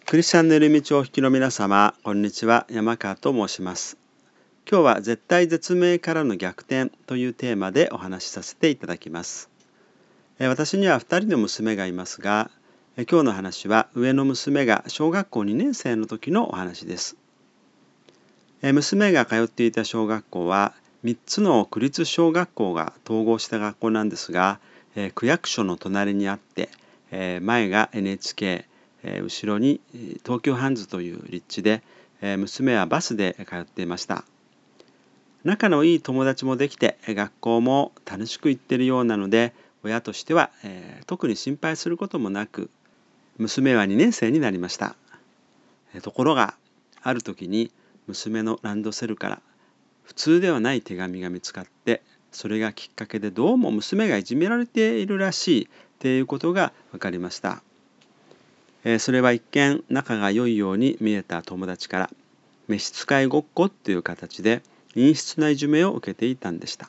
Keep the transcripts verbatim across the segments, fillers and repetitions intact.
クリスチャンネル道をお引きの皆様、こんにちは。山川と申します。今日は絶対絶命からの逆転というテーマでお話しさせていただきます。私にはふたりの娘がいますが、今日の話は上の娘が小学校にねん生の時のお話です。娘が通っていた小学校はみっつの区立小学校が統合した学校なんですが、区役所の隣にあって、前が エヌエイチケー、後ろに東急ハンズという立地で、娘はバスで通っていました。仲のいい友達もできて、学校も楽しく行っているようなので、親としては、えー、特に心配することもなく、娘はにねん生になりました。ところが、ある時に娘のランドセルから普通ではない手紙が見つかって、それがきっかけでどうも娘がいじめられているらしいということが分かりました。それは一見仲が良いように見えた友達から召使いごっこという形で陰湿ないじめを受けていたんでした。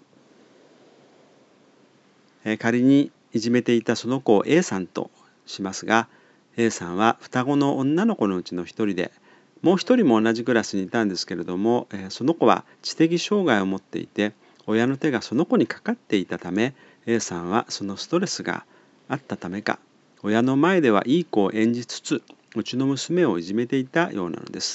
仮にいじめていたその子を A さんとしますが、 A さんは双子の女の子のうちの一人で、もう一人も同じクラスにいたんですけれども、その子は知的障害を持っていて、親の手がその子にかかっていたため、 A さんはそのストレスがあったためか、親の前ではいい子を演じつつ、うちの娘をいじめていたようなのです。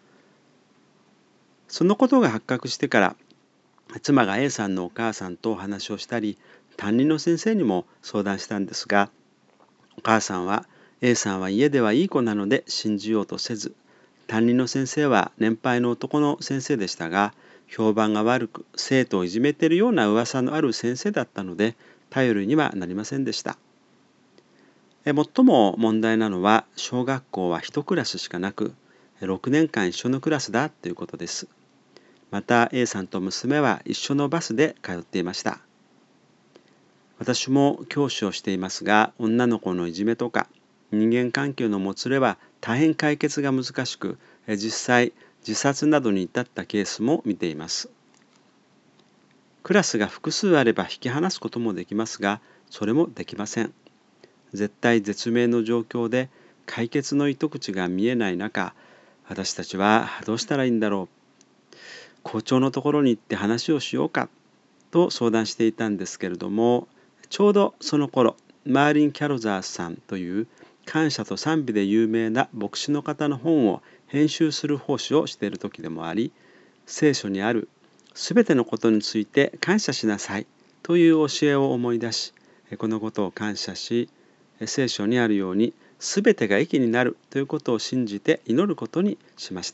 そのことが発覚してから、妻が A さんのお母さんとお話をしたり、担任の先生にも相談したんですが、お母さんは A さんは家ではいい子なので信じようとせず、担任の先生は年配の男の先生でしたが、評判が悪く生徒をいじめているような噂のある先生だったので、頼りにはなりませんでした。最も問題なのは、小学校は一クラスしかなく、ろくねんかん一緒のクラスだということです。また A さんと娘は一緒のバスで通っていました。私も教師をしていますが、女の子のいじめとか人間関係のもつれは大変解決が難しく、実際自殺などに至ったケースも見ています。クラスが複数あれば引き離すこともできますが、それもできません。絶対絶命の状況で解決の糸口が見えない中、私たちはどうしたらいいんだろう、校長のところに行って話をしようかと相談していたんですけれども、ちょうどその頃、マーリン・キャロザーさんという感謝と賛美で有名な牧師の方の本を編集する奉仕をしている時でもあり、聖書にあるすべてのことについて感謝しなさいという教えを思い出し、このことを感謝し、聖書にあるようにすべてが益になるということを信じて祈ることにしました。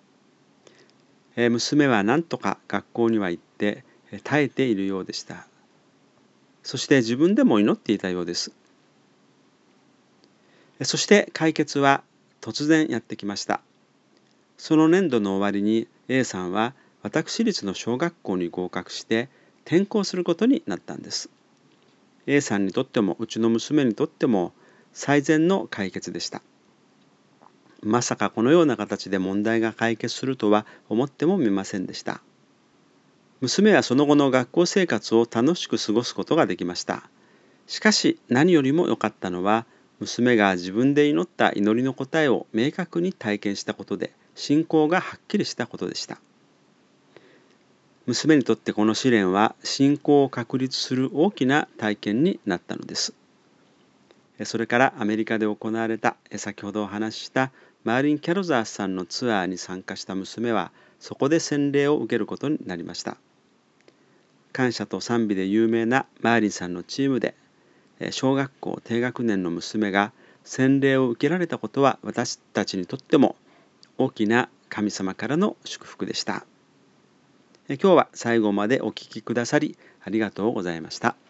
娘は何とか学校には行って耐えているようでした。そして自分でも祈っていたようです。そして解決は突然やってきました。その年度の終わりに A さんは私立の小学校に合格して転校することになったんです。A さんにとってもうちの娘にとっても最善の解決でした。まさかこのような形で問題が解決するとは思ってもみませんでした。娘はその後の学校生活を楽しく過ごすことができました。しかし何よりも良かったのは、娘が自分で祈った祈りの答えを明確に体験したことで、信仰がはっきりしたことでした。娘にとってこの試練は信仰を確立する大きな体験になったのです。それからアメリカで行われた先ほどお話ししたマーリン・キャロザーさんのツアーに参加した娘は、そこで洗礼を受けることになりました。感謝と賛美で有名なマーリンさんのチームで、小学校低学年の娘が洗礼を受けられたことは、私たちにとっても大きな神様からの祝福でした。今日は最後までお聞きくださりありがとうございました。